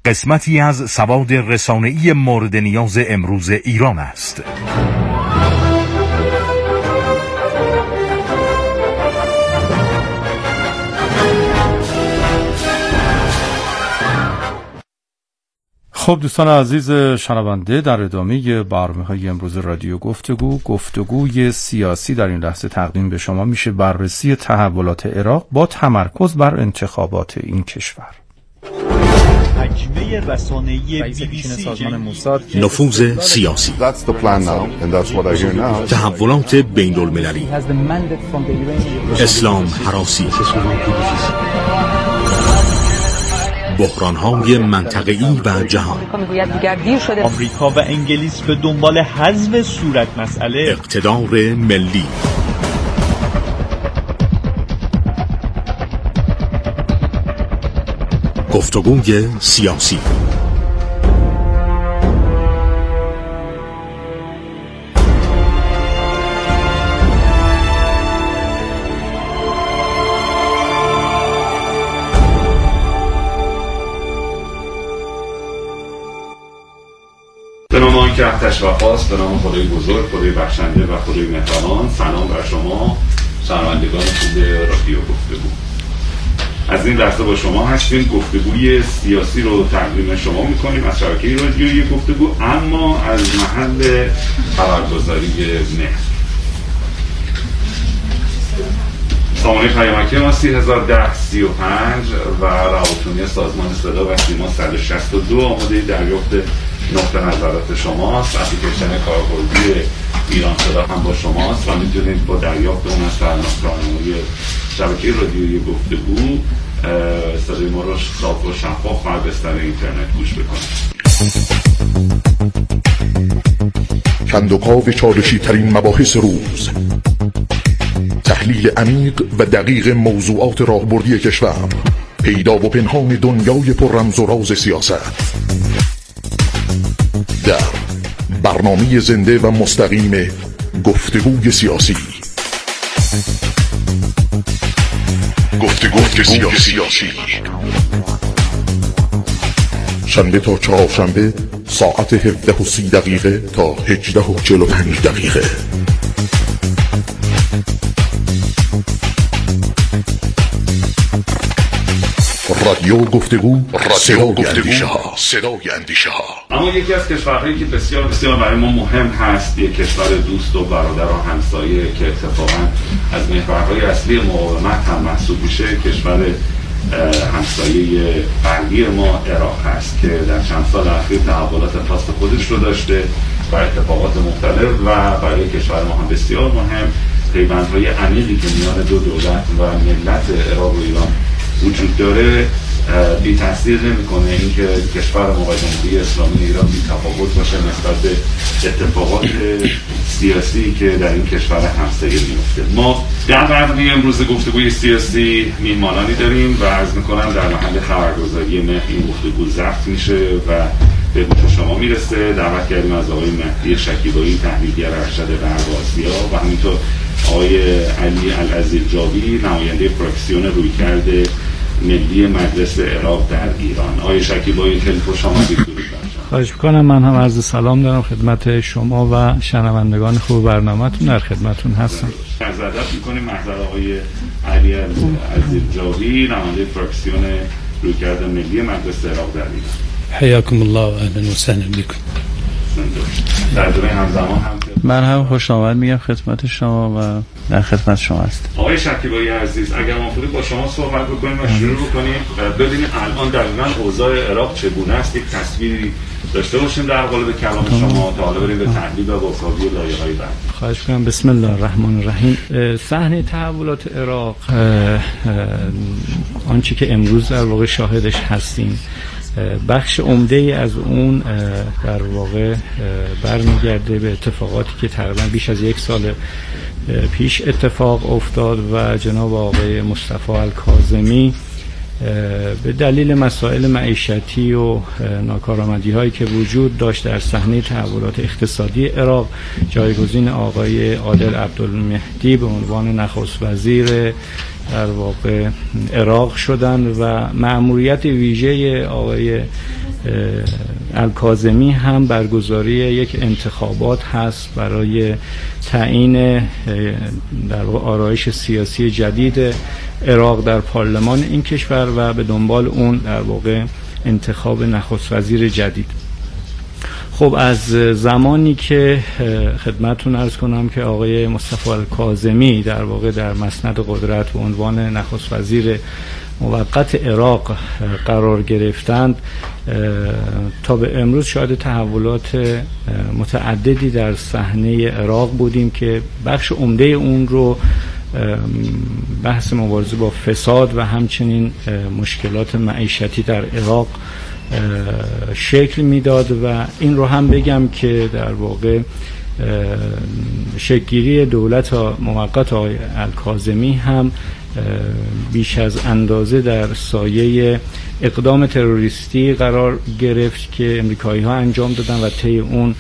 قسمتی از سواد رسانه‌ای مورد نیاز امروز ایران است. خب دوستان عزیز شنونده، در ادامه برنامه‌های امروز رادیو گفتگوی سیاسی در این لحظه تقدیم به شما میشه بررسی تحولات عراق با تمرکز بر انتخابات این کشور. حجمه رسانه‌ای سازمان موساد، نفوذ سیاسی، تحولات بین المللی، اسلام هراسی، بحران‌های منطقه‌ای و جهان، آمریکا و انگلیس به دنبال حذف صورت مسئله، اقتدار ملی، گفتگوی سیاسی. به نام آنکه احتش وفاست، به نام خدای بزرگ، خدای بخشنده و خدای مهربان. سلام بر شما شنوندگان خوب رادیو گفتگو. از این لحظه با شما هستیم، گفتگوی سیاسی رو تقدیم شما میکنیم از شبکه رادیویی گفتگو، اما از محل خبرگزاری مهر. سامانه پیامکی ما 301035 و روابط‌عمومی سازمان صدا و سیما 162 آماده دریافت نقطه نظرات شماست. اپلیکیشن کاربردی ایران صدا هم با شماست و میتونید با دریافت اون از راهنمایی شبکه رادیویی گفتگو صدای ما رو صاف و شفاف بر بستر اینترنت گوش بکنید. کندوقاو چالشی ترین مباحث روز، تحلیل عمیق و دقیق موضوعات راهبردی کشور، پیدا و پنهان دنیای پر رمز و راز سیاست، در برنامه زنده و مستقیم گفتگوی سیاسی. گفتگوی سیاسی شنبه تا چهارشنبه ساعت 17:30 تا 18:45. رادیو گفتگو، صدای اندیشه ها. اما یکی از کشورهایی که بسیار بسیار برای ما مهم هست، یک کشور دوست و برادر و همسایه که اتفاقا از محورهای اصلی مقاومت هم محسوب میشه، کشور همسایه غربی ما عراق هست که در چند سال اخیر تحولات خاص خودش رو داشته و اتفاقات مختلف و برای کشور ما هم بسیار مهم پیوندهای عمیقی که میان دو دولت و ملت عراق و ایران وجود داره بی تاثیر نمیکنه اینکه کشور موقع جمهوری اسلامی ایران بی تفاوت باشه نسبت به اتفاقات سیاسی که در این کشور همسایه میفته. ما در برنامه امروز گفتگوی سیاسی میهمانانی داریم و عرض میکنم در محل خبرگزاری مهر این گفتگو ضبط میشه و به گوش شما میرسه. دعوت کردیم از آقای مهدی شکیبایی، تحلیلگر ارشد غرب آسیا، و همینطور آقای علی العزیرجاوی، نماینده فراکسیون رویکرد ملی مجلس عراق در ایران. آقای شکیبایی خیلی خوش آمدید. خواهش می‌کنم. من هم عرض سلام دارم خدمت شما و شنوندگان خوب برنامه‌تون، در خدمتتون هستم. عرض ادب می‌کنیم محضر آقای علی العزیرجاوی، نماینده فراکسیون رویکرد ملی مجلس عراق در ایران. حیاکم الله و اهلا و سهلا بكم. در دوره همزمان هم من هم خوش آمد میگم خدمت شما و در خدمت شما هستم. آقای شکیبایی عزیز، اگر موافقید با شما صحبت بکنیم و شروع بکنیم ببینیم الان دقیقاً اوضاع عراق چگونه است، یک تصویری داشته باشیم در قالب کلام شما تا حالا بریم به تحلیل و گفتگوی لایه‌های بعد. خواهش می‌کنم. بسم الله الرحمن الرحیم. صحنه تحولات عراق، آنچه که امروز در واقع شاهدش هستیم، بخش عمده از اون در واقع برمیگرده به اتفاقاتی که تقریبا بیش از یک سال پیش اتفاق افتاد و جناب آقای مصطفی الکاظمی به دلیل مسائل معیشتی و ناکارآمدی هایی که وجود داشت در صحنه تحولات اقتصادی عراق جایگزین آقای عادل عبدالمهدی به عنوان نخست وزیر در واقع عراق شدن و مأموریت ویژه آقای الکاظمی هم برگزاری یک انتخابات هست برای تعیین در آرایش سیاسی جدید عراق در پارلمان این کشور و به دنبال اون در واقع انتخاب نخست وزیر جدید. خب از زمانی که خدمتتون عرض کنم که آقای مصطفی الکاظمی در واقع در مسند قدرت به عنوان نخست وزیر موقت عراق قرار گرفتند تا به امروز شاهد تحولات متعددی در صحنه عراق بودیم که بخش عمده اون رو بحث مبارزه با فساد و همچنین مشکلات معیشتی در عراق شکل میداد و این رو هم بگم که در واقع شکل‌گیری دولت موقت آقای الکاظمی هم بیش از اندازه در سایه اقدام تروریستی قرار گرفت که امریکایی‌ها انجام دادن و طی اون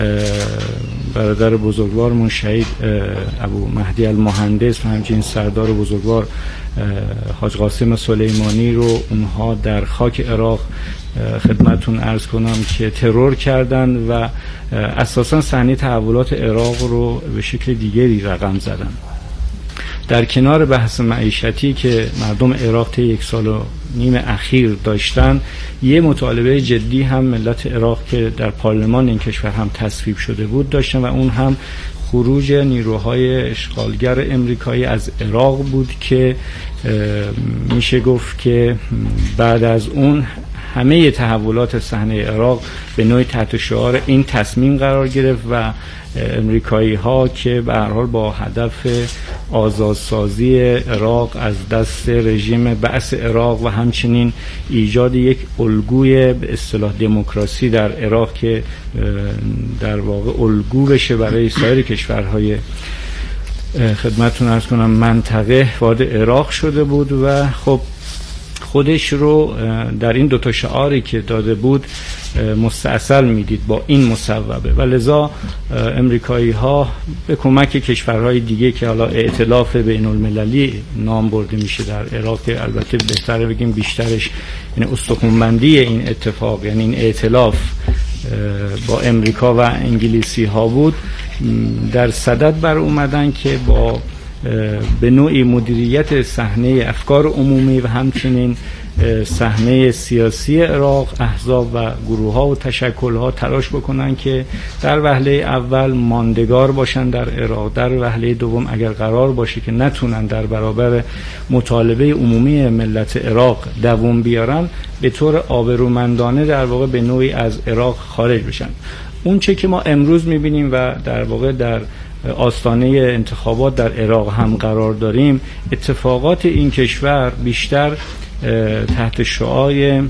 برادر بزرگوارمون شهید ابو مهدی المهندس و همچنین سردار بزرگوار حاج قاسم سلیمانی رو اونها در خاک عراق خدمتون عرض کنم که ترور کردن و اساساً صحنه تحولات عراق رو به شکل دیگری رقم زدن. در کنار بحث معیشتی که مردم عراق طی 1.5 سال اخیر داشتن، یه مطالبه جدی هم ملت عراق که در پارلمان این کشور هم تصویب شده بود داشتن و اون هم خروج نیروهای اشغالگر امریکایی از عراق بود که میشه گفت که بعد از اون همه تحولات صحنه عراق به نوعی تحت شعار این تصمیم قرار گرفت و امریکایی ها که به هر حال با هدف آزادسازی عراق از دست رژیم بعث عراق و همچنین ایجاد یک الگوی به اصطلاح دموکراسی در عراق که در واقع الگو بشه برای سایر کشورهای خدمتتون عرض کنم منطقه وارد عراق شده بود و خب خودش رو در این 2 شعاری که داده بود مستاصل میدید با این مصوبه و لذا امریکایی ها به کمک کشورهای دیگه که حالا ائتلاف بین المللی نام برده میشه در عراق، البته بهتره بگیم بیشترش یعنی استخوان‌بندی این اتفاق یعنی این ائتلاف با امریکا و انگلیسی ها بود، در صدد بر اومدن که با به نوعی مدیریت صحنه افکار عمومی و همچنین صحنه سیاسی عراق احزاب و گروه ها و تشکل ها تلاش بکنن که در وهله اول ماندگار باشن در عراق، در وهله دوم اگر قرار باشه که نتونن در برابر مطالبه عمومی ملت عراق دوام بیارن به طور آبرومندانه در واقع به نوعی از عراق خارج بشن. اون چه که ما امروز میبینیم و در واقع در آستانه انتخابات در عراق هم قرار داریم، اتفاقات این کشور بیشتر تحت شعاع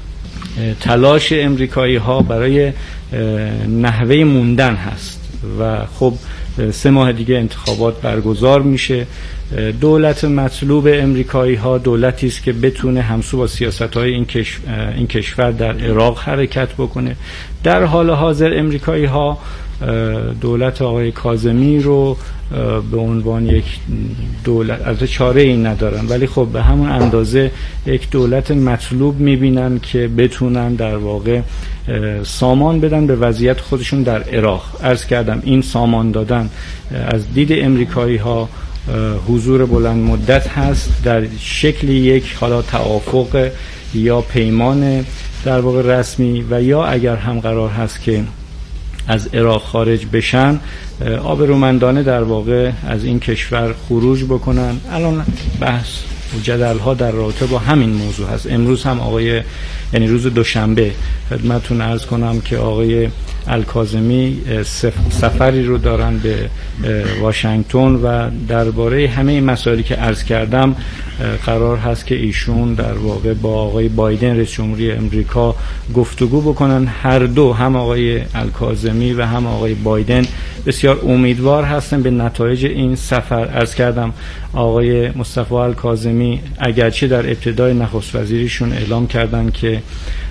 تلاش امریکایی ها برای نحوه موندن هست و خب 3 ماه دیگه انتخابات برگزار میشه. دولت مطلوب امریکایی ها دولتی است که بتونه همسو با سیاست‌های این کشور در عراق حرکت بکنه. در حال حاضر امریکایی ها دولت آقای کاظمی رو به عنوان یک دولت از چاره ای ندارن، ولی خب به همون اندازه یک دولت مطلوب میبینن که بتونن در واقع سامان بدن به وضعیت خودشون در عراق. عرض کردم این سامان دادن از دید امریکایی ها حضور بلند مدت هست در شکل یک حالا توافق یا پیمان در واقع رسمی و یا اگر هم قرار هست که از عراق خارج بشن آبرومندانه در واقع از این کشور خروج بکنن. الان بحث و جدل ها در رابطه با همین موضوع هست. امروز هم یعنی روز دوشنبه خدمتتون عرض کنم که آقای الکاظمی سفری رو دارن به واشنگتن و درباره همه این مسائلی که عرض کردم قرار هست که ایشون در واقع با آقای بایدن رئیس جمهوری امریکا گفتگو بکنن. هر دو هم آقای الکاظمی و هم آقای بایدن بسیار امیدوار هستن به نتایج این سفر. عرض کردم آقای مصطفی الکاظمی اگرچه در ابتدای نخست وزیریشون اعلام کردن که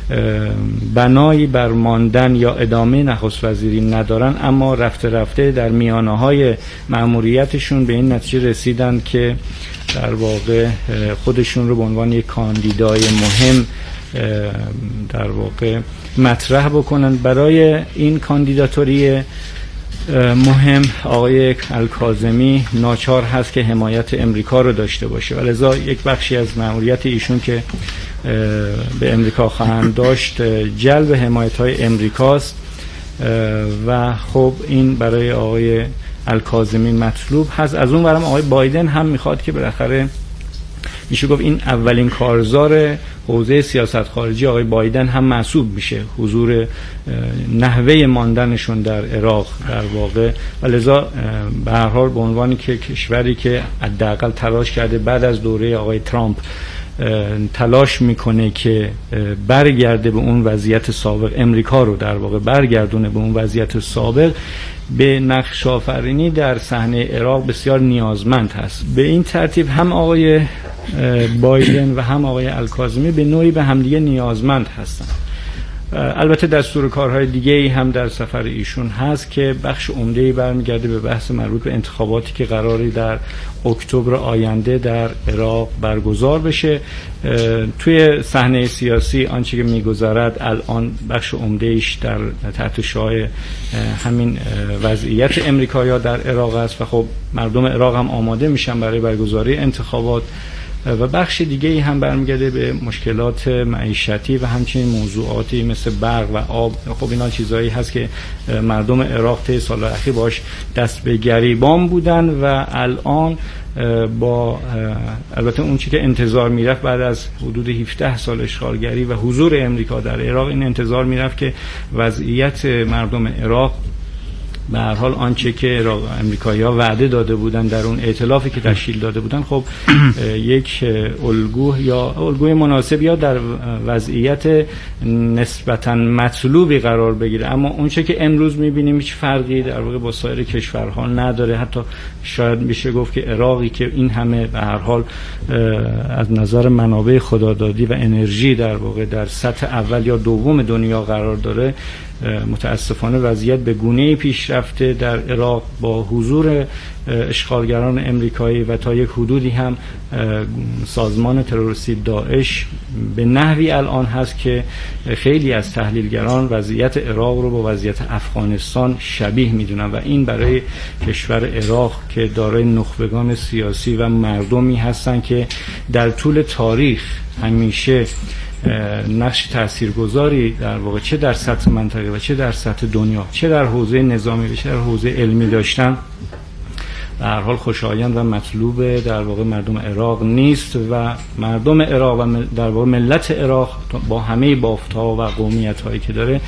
بنایی بر ماندن یا ادامه نخست وزیری ندارن، اما رفته رفته در میانه‌های مأموریتشون به این نتیجه رسیدن که در واقع خودشون رو به عنوان یک کاندیدای مهم در واقع مطرح بکنن. برای این کاندیداتوری مهم آقای الکاظمی ناچار هست که حمایت امریکا رو داشته باشه و لذا یک بخشی از مأموریت ایشون که به امریکا خواهند داشت جلب حمایت‌های امریکاست و خب این برای آقای الکاظمی مطلوب هست. از اون برم آقای بایدن هم میخواد که بالاخره میشه گفت این اولین کارزار حوزه سیاست خارجی آقای بایدن هم محسوب میشه، حضور نحوه ماندنشون در عراق در واقع، و لذا به هر حال به عنوانی که کشوری که حداقل تلاش کرده بعد از دوره آقای ترامپ تلاش میکنه که برگرده به اون وضعیت سابق، امریکا رو در واقع برگردونه به اون وضعیت سابق، به نقش آفرینی در صحنه عراق بسیار نیازمند هست. به این ترتیب هم آقای بایدن و هم آقای الکاظمی به نوعی به همدیگه نیازمند هستند. البته دستور کارهای دیگه ای هم در سفر ایشون هست که بخش عمده‌ای برمیگرده به بحث مربوط به انتخاباتی که قراری در اکتبر آینده در عراق برگزار بشه. توی صحنه سیاسی آنچه که میگذرد الان بخش عمده‌ایش در تحت شعاع همین وضعیت امریکایی‌ها در عراق است و خب مردم عراق هم آماده میشن برای برگزاری انتخابات، و بخش دیگه ای هم برمیگرده به مشکلات معیشتی و همچنین موضوعاتی مثل برق و آب. خب اینا چیزایی هست که مردم عراق طی سال‌های اخیر باش دست به گریبان بودن و الان با البته اون چیزی که انتظار میرفت بعد از حدود 17 سال اشغالگری و حضور امریکا در عراق، این انتظار میرفت که وضعیت مردم عراق به هر حال آنچه که امریکایی‌ها وعده داده بودن در اون ائتلافی که تشکیل داده بودن خب یک الگوی مناسب یا در وضعیت نسبتاً مطلوبی قرار بگیره. اما اونچه که امروز می‌بینیم هیچ فرقی در واقع با سایر کشورها نداره. حتی شاید میشه گفت که عراقی که این همه به هر حال از نظر منابع خدادادی و انرژی در واقع در سطح اول یا دوم دنیا قرار داره، متاسفانه وضعیت به گونه‌ای پیش رفته در عراق با حضور اشغالگران امریکایی و تا یک حدودی هم سازمان تروریستی داعش به نحوی الان هست که خیلی از تحلیلگران وضعیت عراق رو با وضعیت افغانستان شبیه میدونن و این برای کشور عراق که دارای نخبگان سیاسی و مردمی هستن که در طول تاریخ همیشه نقش تاثیرگذاری در واقع چه در سطح منطقه و چه در سطح دنیا، چه در حوزه نظامی و چه در حوزه علمی داشتن، به هر حال خوشایند و مطلوب در واقع مردم عراق نیست و مردم عراق و در واقع ملت عراق با همه بافت‌ها و قومیت‌هایی که داره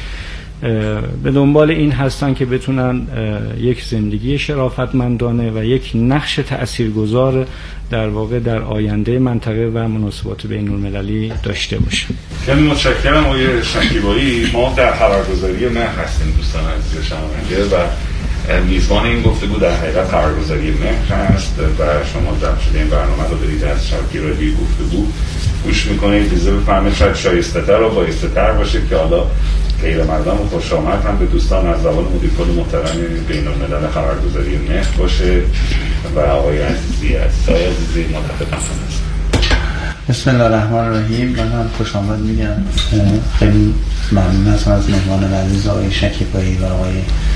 به دنبال این هستن که بتونن یک زندگی شرافتمندانه و یک نقش تأثیرگذار در واقع در آینده منطقه و مناسبات بین‌المللی داشته باشن. خیلی متشکرم آقای شکیبایی. ما در خبرگزاری مهر هستیم دوستان عزیز شنونده و میزبان این گفتگو در حقیقت خبرگزاری مهر هست و شما در شده این برنامه رو دارید از شبکه رادیویی گفتگو گوش میکنید. اجازه بفرمایید شاید شایسته‌تر و بایسته‌تر باشه که حالا غیر مردم و خوش آمد هم به دوستان از زبان مدیر کل محترم بین‌الملل خبرگزاری مهر باشه و آقای عزیزی متفقم هست. بسم الله الرحمن الرحیم. من هم خوش آمد میگم. خیلی ممنون هستم از مهمان عزیز آقای شکیبایی و آقای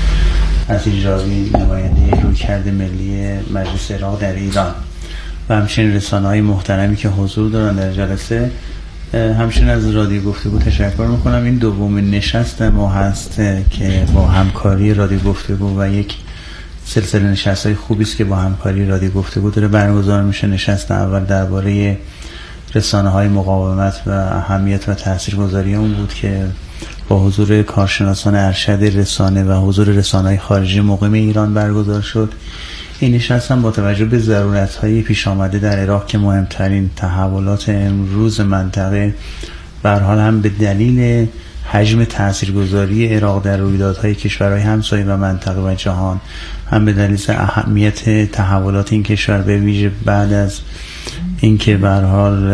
عزیز راوی، نماینده رویکرد ملی مجلس عراق در ایران و همچنین رسانه‌های محترمی که حضور دارن در جلسه. همچنین از رادیو گفتگو تشکر میکنم. این دومین نشست ما هست که با همکاری رادیو گفتگو و یک سلسله نشست‌های خوبی است که با همکاری رادیو گفتگو داره برگزار میشه. نشست اول درباره رسانه‌های مقاومت و اهمیت و تاثیرگذاری اون بود که با حضور کارشناسان ارشد رسانه و حضور رسانه‌های خارجی مقیم ایران برگزار شد. این نشست هم با توجه به ضرورت‌های پیش آمده در عراق که مهمترین تحولات امروز منطقه به هر حال هم به دلیل حجم تاثیرگذاری عراق در رویدادهای کشورهای همسایه و منطقه و جهان، هم به دلیل اهمیت تحولات این کشور به ویژه بعد از اینکه به هر حال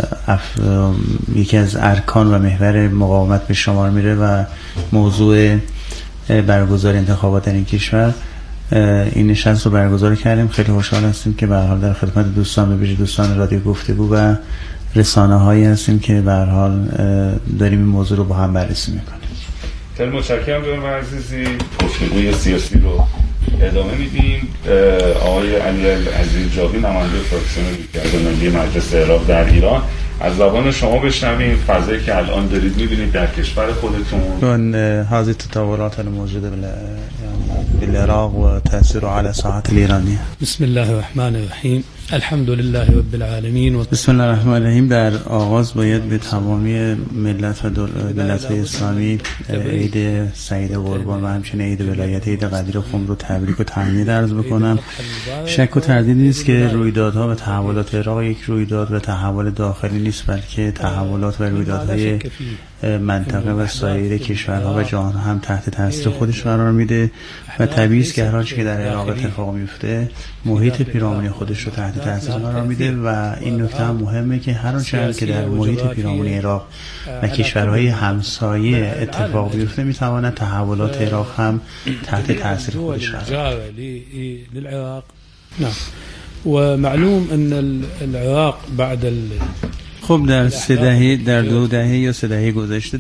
یکی از ارکان و محور مقاومت به شمار میره و موضوع برگزاری انتخابات در این کشور، این نشست رو برگزار کردیم. خیلی خوشحال هستیم که به هر حال در خدمت دوستان، به ویژه دوستان رادیو گفتگو و رسانه‌هایی هستیم که به هر حال داریم این موضوع رو با هم بررسی می‌کنیم. خیلی متشکرم جناب عزیزی. گفتگوی سیاسی رو ادامه میدیم. آقای علی عزیز جاوی، نماینده فراکسیون رویکرد ملی مجلس عراق در ایران، از زبان شما بشنویم فضایی که الان دارید می‌بینید در کشور خودتون. هذه التطورات الموجودة بالعراق وتأثيره على الساحة الإيرانية. بسم الله الرحمن الرحیم. الحمد لله رب العالمین. بسم الله الرحمن الرحیم. در آغاز باید به تمامی ملت و دولت‌های اسلامی عید سعید قربان و همچنین عید ولایت، عید قدیر خم رو تبریک و تهنیت عرض بکنم. شک و تردیدی نیست که رویدادها و تحولات عراق یک رویداد و تحول داخلی نیست، بلکه تحولات و رویدادهای منطقه و سایر کشورها و جهان هم تحت تاثیر خودش قرار میده و طبیعی است که هر آنچه که در عراق اتفاق میفته محیط پیرامونی خودش رو تحت تاثیر قرار میده و این نکته هم مهمه که هر آنچه که در محیط پیرامونی عراق و کشورهای همسایه اتفاق بیفته میتواند تحولات عراق هم تحت تاثیر خودش قرار بده. نعم. ومعلوم ان العراق بعد خب در 2 دهه یا 3 دهه گذشته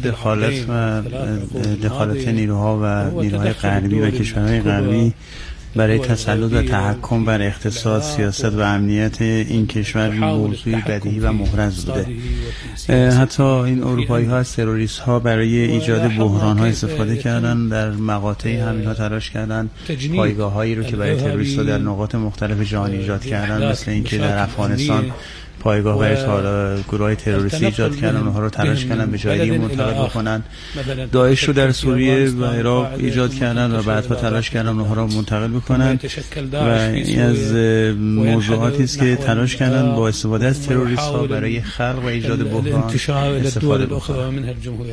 دخالت نیروها و نیروهای غربی و کشورهای غربی برای تسلط و تحکم بر اقتصاد، سیاست و امنیت این کشور موضوعی بدیهی و محرز بوده. حتی این اروپایی ها از تروریست ها برای ایجاد بحران ها استفاده کردن، در مقاطعی همین ها تلاش کردن پایگاه هایی رو که برای تروریست ها در نقاط مختلف جهان ایجاد کردن، مثل اینکه در افغانستان پایگاه برای گروه تروریستی ایجاد کردن، اونها رو تلاش کردن به جای دیگه منتقل بکنن. داعش رو در سوریه و عراق ایجاد کردن و بعدها تلاش کردن اونها رو منتقل بکنن و این از موضوعاتی است که تلاش کردن با استفاده از تروریست ها برای خلق و ایجاد بحران استفاده بکنن.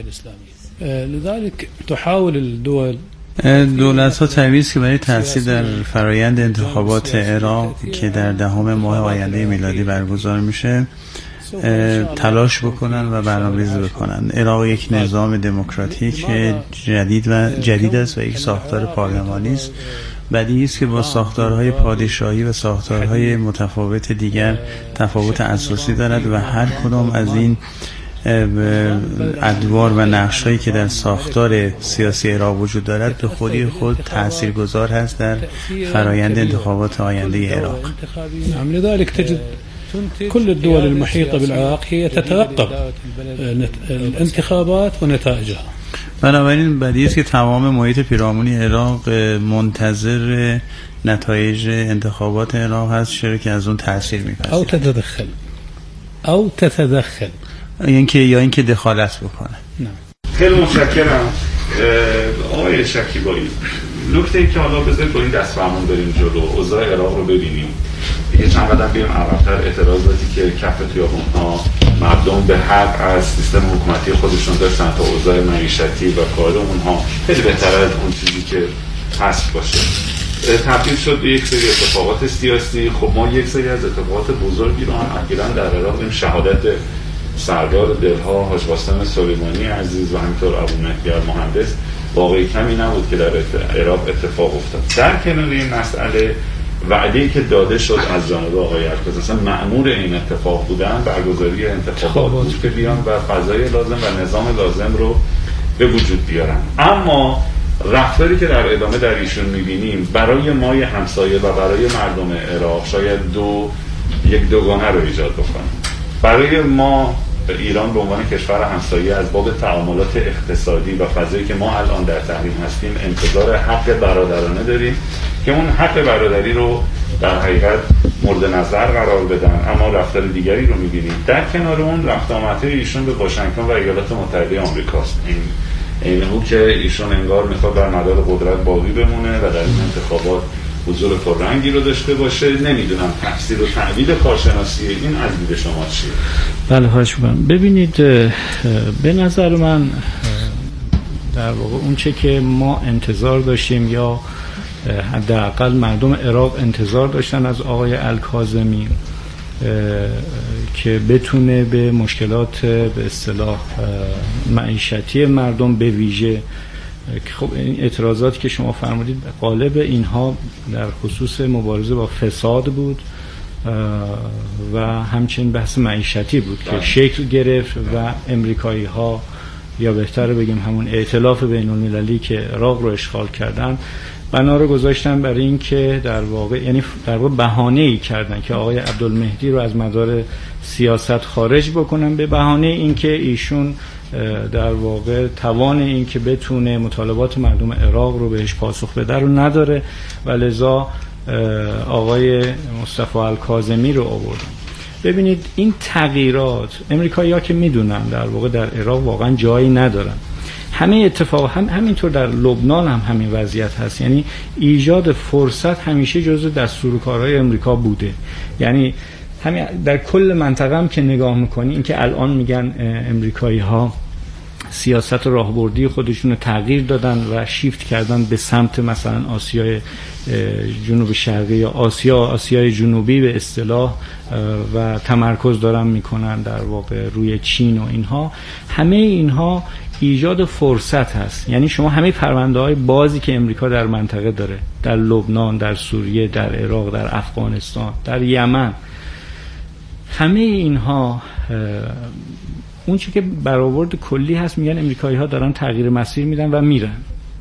لذلك تحاول الدول دولت ها طبیعی است که برای تاثیر در فرایند انتخابات عراق که در 10 ماه آینده میلادی برگزار میشه تلاش بکنن و برنامه‌ریزی بکنن. عراق یک نظام دموکراتیک جدید است و یک ساختار پارلمانی است. بدیهی است که با ساختارهای پادشاهی و ساختارهای متفاوت دیگر تفاوت اساسی دارد و هر کدام از این ادوار و نقش‌هایی که در ساختار سیاسی عراق وجود دارد به خودی خود تاثیرگذار هست در فرایند انتخابات آینده عراق. نعم. لذلك تجد كل الدول المحيطة بالعراق هي تترقب الانتخابات ونتائجها. بنابراین بدیهی است که تمام محیط پیرامونی عراق منتظر نتایج انتخابات عراق هست، چرا که از اون تاثیر می‌پذیرد او تتدخل یا اینکه دخالت بکنه. خیلی متشکرم آقای شکیبایی. نکته ای که حالا بذارید با این دستفرمان بریم جلو، اوضاع عراق رو ببینیم. یه چند قدم بریم عقب‌تر. اعتراضاتی که کف خیابون‌ها مردم به حق از سیستم حکومتی خودشون داشتن تا اوضاع معیشتی و کار اونها خیلی بهتر از اون چیزی که هست باشه تبدیل شد به یک سری اتفاقات سیاسی. خب ما یک سری از اتفاقات بزرگی رو هم اخیراً در عراق این شهادت سردار دلها حاج قاسم سلیمانی عزیز و همینطور ابو مهدی مهندس واقعی کمی نبود که در عراق اتفاق افتاد. در کنار این مسئله وعده‌ای که داده شد از جانب آقای عرکاس، اصلا مأمور این اتفاق بودن برگزاری انتخابات بود که بیان و فضای لازم و نظام لازم رو به وجود بیارن. اما رفتاری که در ادامه در ایشون می‌بینیم برای مای همسایه و برای مردم عراق شاید یک دوگانه رو ایجاد بکنه. برای ما ایران به عنوان کشور همسایه از باب تعاملات اقتصادی و فضایی که ما الان در تحریم هستیم انتظار حق برادرانه داریم که اون حق برادری رو در حقیقت مورد نظر قرار بدن، اما رفتار دیگری رو می‌بینیم. در کنار اون رفت آمدهای ایشون به واشنگتن و ایالات متحده آمریکاست. این که ایشون انگار میخواد بر مدار قدرت باقی بمونه و در این انتخابات حضور پررنگی رو داشته باشه. نمیدونم تفسیر و تعبیر کارشناسی این از دید شما چیه؟ بله هاشم. ببینید به نظر من در واقع اون چه که ما انتظار داشتیم یا حداقل مردم عراق انتظار داشتن از آقای الکاظمی که بتونه به مشکلات به اصطلاح معیشتی مردم به ویژه خب این اعتراضاتی که شما فرمودید غالب اینها در خصوص مبارزه با فساد بود و همچنین بحث معیشتی بود که شکل گرفت و امریکایی ها یا بهتره بگیم همون ائتلاف بین المللی که عراق رو اشغال کردن بنا رو گذاشتن برای این که در واقع بهانه‌ای کردن که آقای عبدالمهدی رو از مدار سیاست خارج بکنن به بهانه اینکه ایشون در واقع توان این که بتونه مطالبات مردم عراق رو بهش پاسخ بده رو نداره و لذا آقای مصطفی الکاظمی رو آوردن. ببینید این تغییرات امریکایی‌ها که میدونن در واقع در عراق واقعا جایی ندارن. همه اتفاق همینطور در لبنان هم همین وضعیت هست. یعنی ایجاد فرصت همیشه جزو دستورکارهای امریکا بوده. یعنی همین در کل منطقه هم که نگاه میکنی این که الان میگن امریکایی‌ها سیاست راهبردی خودشون رو تغییر دادن و شیفت کردن به سمت مثلا آسیای جنوب شرقی یا آسیای جنوبی به اصطلاح و تمرکز دارن میکنن در واقع روی چین و اینها. همه اینها ایجاد فرصت هست. یعنی شما همه پرونده‌های بازی که امریکا در منطقه داره، در لبنان، در سوریه، در عراق، در افغانستان، در یمن، همه اینها اون چیزی که برآورد کلی هست میگن امریکایی‌ها دارن تغییر مسیر میدن و میرن،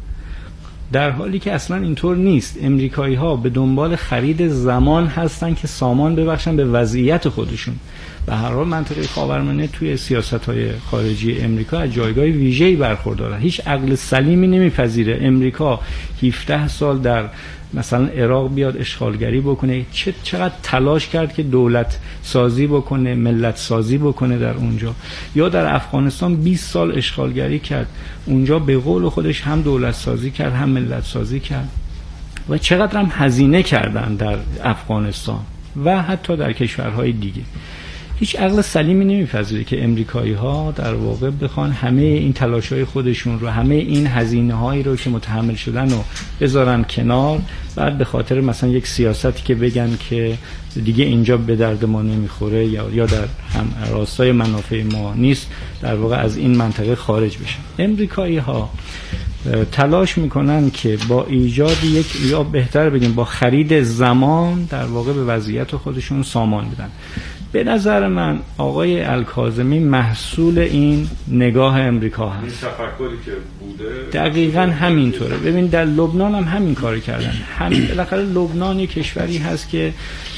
در حالی که اصلا اینطور نیست. امریکایی‌ها به دنبال خرید زمان هستن که سامان ببخشن به وضعیت خودشون. به هر حال منطقه خاورمیانه توی سیاست‌های خارجی امریکا از جایگاه ویژه‌ای برخورداره. هیچ عقل سلیمی نمیپذیره امریکا 17 سال در مثلا عراق بیاد اشغالگری بکنه. چقدر تلاش کرد که دولت سازی بکنه، ملت سازی بکنه در اونجا، یا در افغانستان 20 سال اشغالگری کرد، اونجا به قول خودش هم دولت سازی کرد هم ملت سازی کرد و چقدر هم هزینه کردن در افغانستان و حتی در کشورهای دیگه. هیچ عقل سلیمی نمیپذیره که امریکایی‌ها در واقع بخوان همه این تلاش‌های خودشون رو، همه این هزینه‌هایی رو که متحمل شدن رو بذارن کنار، بعد به خاطر مثلا یک سیاستی که بگن که دیگه اینجا به درد ما نمیخوره یا در هم راستای منافع ما نیست، در واقع از این منطقه خارج بشن. امریکایی‌ها تلاش میکنن که با ایجاد یا بهتر بگیم با خرید زمان در واقع به وضعیت خودشون سامان بدن. به نظر من آقای الکاظمی محصول این نگاه امریکا هست. این تفکری که بوده دقیقاً همینطوره. ببین در لبنان هم همین کار کردن. بالاخره لبنان یک کشوری هست که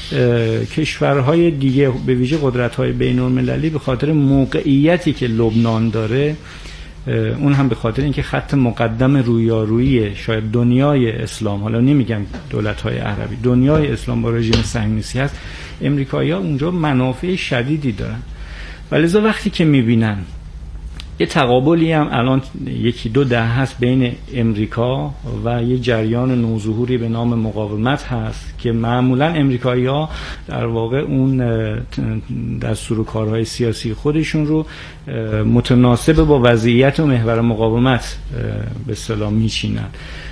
کشورهای دیگه به ویژه قدرت‌های بین‌المللی به خاطر موقعیتی که لبنان داره، اون هم به خاطر اینکه خط مقدم رویارویی شاید دنیای اسلام، حالا نمیگم دولت‌های عربی، دنیای اسلام با رژیم صهیونیستی هست، امریکایی‌ها اونجا منافع شدیدی دارن. ولذا وقتی که میبینن یه تقابلی هم الان 1-2 دهه هست بین امریکا و یه جریان نوظهوری به نام مقاومت هست که معمولا امریکایی‌ها در واقع اون دستور و کارهای سیاسی خودشون رو متناسب با وضعیت و محور مقاومت به اصطلاح میچینن.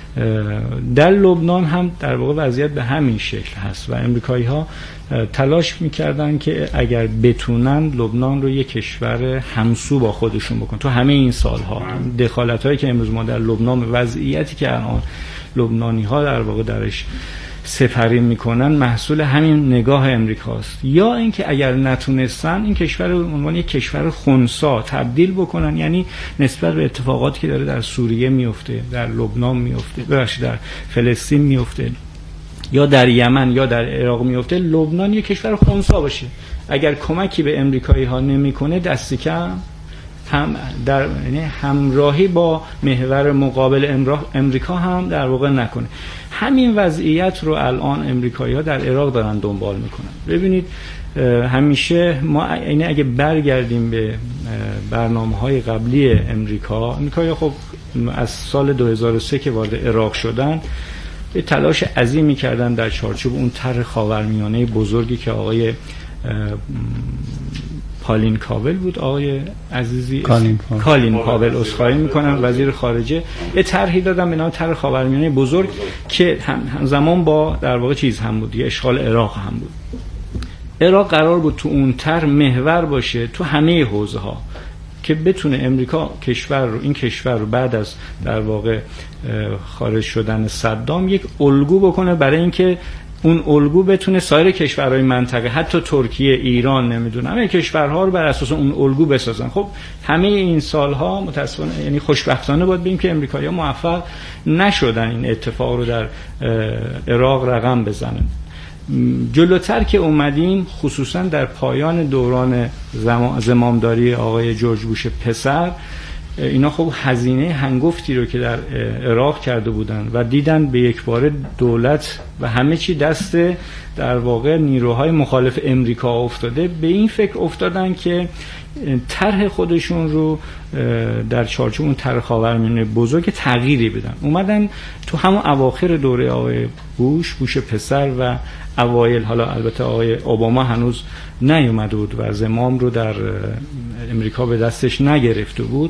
در لبنان هم در واقع وضعیت به همین شکل هست و امریکایی‌ها تلاش میکردن که اگر بتونن لبنان رو یک کشور همسو با خودشون بکنن. تو همه این سالها دخالت‌هایی که امروز ما در لبنان، وضعیتی که الان لبنانی‌ها در واقع درش سپری میکنن، محصول همین نگاه امریکاست. یا اینکه اگر نتونستن این کشور رو عنوان یک کشور خنثی تبدیل بکنن، یعنی نسبت به اتفاقاتی که داره در سوریه میفته، در لبنان میفته، در فلسطین میفته، یا در یمن یا در عراق میفته، لبنان یک کشور خنثی باشه. اگر کمکی به امریکایی‌ها نمیکنه، دست کم هم در یعنی همراهی با محور مقابل امریکا هم در واقع نکنه. همین وضعیت رو الان امریکایی‌ها در عراق دارن دنبال میکنن. ببینید همیشه ما اگه برگردیم به برنامه‌های قبلی امریکایی‌ها خب از سال 2003 که وارد عراق شدن یه تلاش عظیمی کردن در چارچوب اون طرح خاورمیانه بزرگی که آقای کالین پاول بود، آقای عزیزی کالین پاول عذرخواهی میکنم، وزیر خارجه، یه طرحی دادن به نام طرح خاورمیانه بزرگ که همزمان با در واقع چیز هم بود، یه اشغال عراق هم بود. عراق قرار بود تو اون طرح محور باشه تو همه حوزه ها، که بتونه امریکا این کشور رو بعد از در واقع خارج شدن صدام یک الگو بکنه برای اینکه اون الگو بتونه سایر کشورهای منطقه، حتی ترکیه، ایران، نمیدونم همه کشورها رو بر اساس اون الگو بسازن. خب همه این سالها متاسفانه، یعنی خوشبختانه باید بگیم که امریکایی‌ها موفق نشدن این اتفاق رو در عراق رقم بزنن. جلوتر که اومدیم، خصوصا در پایان دوران زمامداری آقای جورج بوش پسر، اینا خب هزینه هنگفتی رو که در عراق کرده بودن و دیدن به یک باره دولت و همه چی دست در واقع نیروهای مخالف امریکا افتاده، به این فکر افتادن که طرح خودشون رو در چارچوب اون طرح خاورمیانه بزرگ تغییری بدن. اومدن تو همون اواخر دوره آقای بوش پسر و اوایل، حالا البته آقای اوباما هنوز نیومده بود و زمام رو در امریکا به دستش نگرفته بود،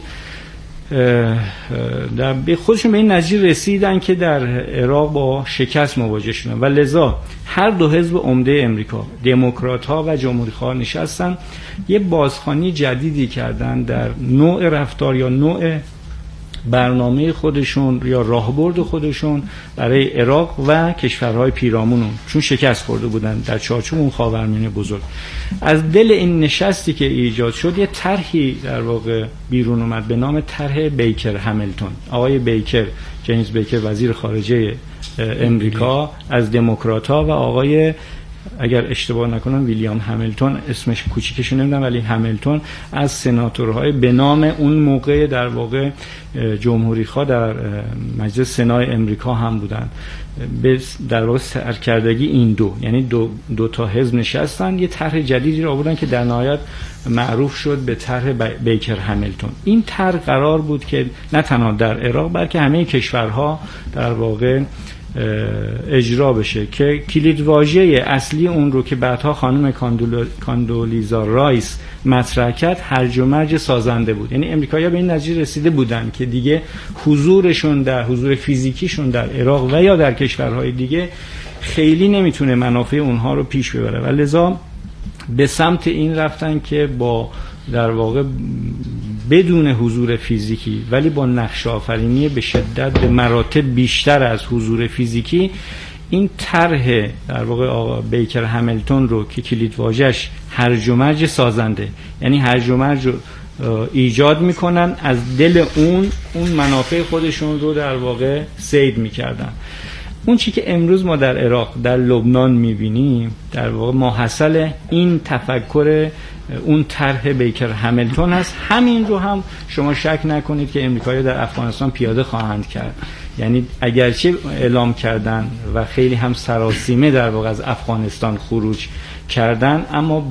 در خودشون به این نتیجه رسیدن که در عراق با شکست مواجه شدن و لذا هر دو حزب عمده امریکا، دموکرات‌ها و جمهوری‌خواه، نشستن یه بازخوانی جدیدی کردن در نوع رفتار یا نوع برنامه خودشون یا راهبرد خودشون برای عراق و کشورهای پیرامون، چون شکست خورده بودن در چارچوب اون خاورمیانه بزرگ. از دل این نشستی که ایجاد شد، یه طرحی در واقع بیرون اومد به نام طرح بیکر همیلتون. آقای بیکر، جیمز بیکر، وزیر خارجه امریکا از دموکرات‌ها، و آقای، اگر اشتباه نکنم، ویلیام همیلتون، اسمش کوچیکش نمیدونم ولی همیلتون، از سناتورهای به نام اون موقع در واقع جمهوری‌خواه در مجلس سنای امریکا هم بودن. در واقع سرکردگی این یعنی دو تا حزب نشستن، یه طرح جدیدی رو آوردن که در نهایت معروف شد به طرح بیکر همیلتون. این طرح قرار بود که نه تنها در عراق بلکه همه کشورها در واقع اجرا بشه، که کلیدواژه اصلی اون رو که بعدها خانم کاندولیزا رایس مطرح کرد، هرج و مرج سازنده بود. یعنی امریکایی‌ها به این نتیجه رسیده بودن که دیگه حضور فیزیکیشون در عراق و یا در کشورهای دیگه خیلی نمیتونه منافع اونها رو پیش ببره و لذا به سمت این رفتن که با در واقع بدون حضور فیزیکی ولی با نقش آفرینی به شدت به مراتب بیشتر از حضور فیزیکی، این طرح در واقع آقا بیکر همیلتون رو که کلیدواژه‌اش هرج و مرج سازنده، یعنی هرج و مرج رو ایجاد میکنن، از دل اون منافع خودشون رو در واقع صید میکردن. اون چی که امروز ما در عراق، در لبنان میبینیم، در واقع ماحصل این تفکر اون طرح بیکر همیلتون هست. همین رو هم شما شک نکنید که امریکایی‌ها در افغانستان پیاده خواهند کرد. یعنی اگرچه اعلام کردن و خیلی هم سراسیمه در واقع از افغانستان خروج کردن، اما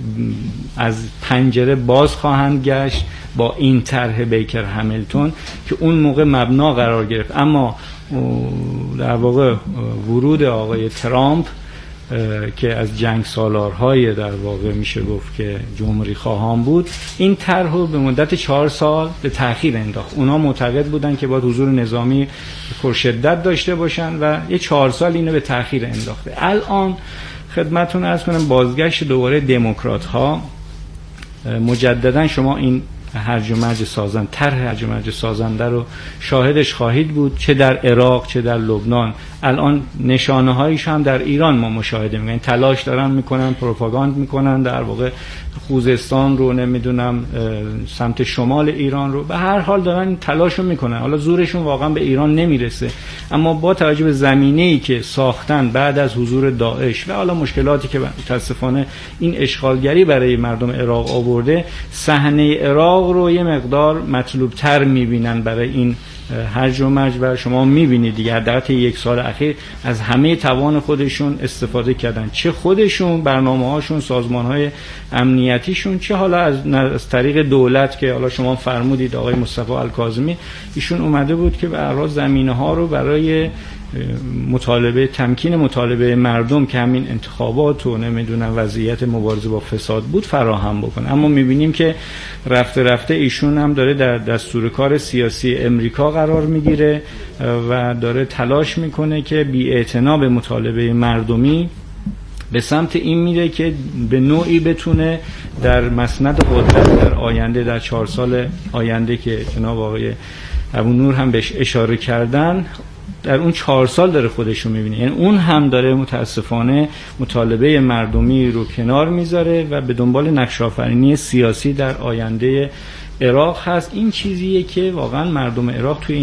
از پنجره باز خواهند گشت با این طرح بیکر همیلتون که اون موقع مبنا قرار گرفت. اما در واقع ورود آقای ترامپ که از جنگ سالارهای در واقع میشه گفت که جمهوری خواهان بود، این طرح رو به مدت 4 سال به تأخیر انداخت. اونا معتقد بودن که باید حضور نظامی پرشدت داشته باشن و یه 4 سال اینو به تأخیر انداخته. الان خدمتتون عرض کنم بازگشت دوباره دموکرات ها، مجددا شما این هرج و مرج سازنده، طرح هرج و مرج سازنده رو شاهدش خواهید بود، چه در عراق چه در لبنان. الان نشانه هایش هم در ایران ما مشاهده می‌کنیم، تلاش دارن میکنن، پروپاگاند میکنن، در واقع خوزستان رو، نمیدونم سمت شمال ایران رو، به هر حال دارن تلاشو میکنن. حالا زورشون واقعا به ایران نمیرسه، اما با توجه به زمینه‌ای که ساختن بعد از حضور داعش و حالا مشکلاتی که متاسفانه این اشغالگری برای مردم عراق آورده، صحنه عراق رو یه مقدار مطلوب تر میبینن برای این هرج و مرج. و شما میبینید دیگه در 1 سال اخیر از همه توان خودشون استفاده کردن، چه خودشون، برنامه‌هاشون، سازمان‌های امنیتیشون، چه حالا از طریق دولت که حالا شما فرمودید آقای مصطفی الکاظمی، ایشون اومده بود که به هر حال زمینه‌ها رو برای تمکین مطالبه مردم که همین انتخابات و نمیدونم وضعیت مبارزه با فساد بود فراهم بکنه. اما میبینیم که رفته رفته ایشون هم داره در دستور کار سیاسی امریکا قرار میگیره و داره تلاش میکنه که بی‌اعتنا به مطالبه مردمی به سمت این میره که به نوعی بتونه در مسند قدرت در آینده، در 4 سال آینده که جناب آقای ابونور هم بهش اشاره کردن، در اون 4 سال داره خودش رو میبینه. یعنی اون هم داره متاسفانه مطالبه مردمی رو کنار میذاره و به دنبال نقش آفرینی سیاسی در آینده عراق هست. این چیزیه که واقعا مردم عراق توی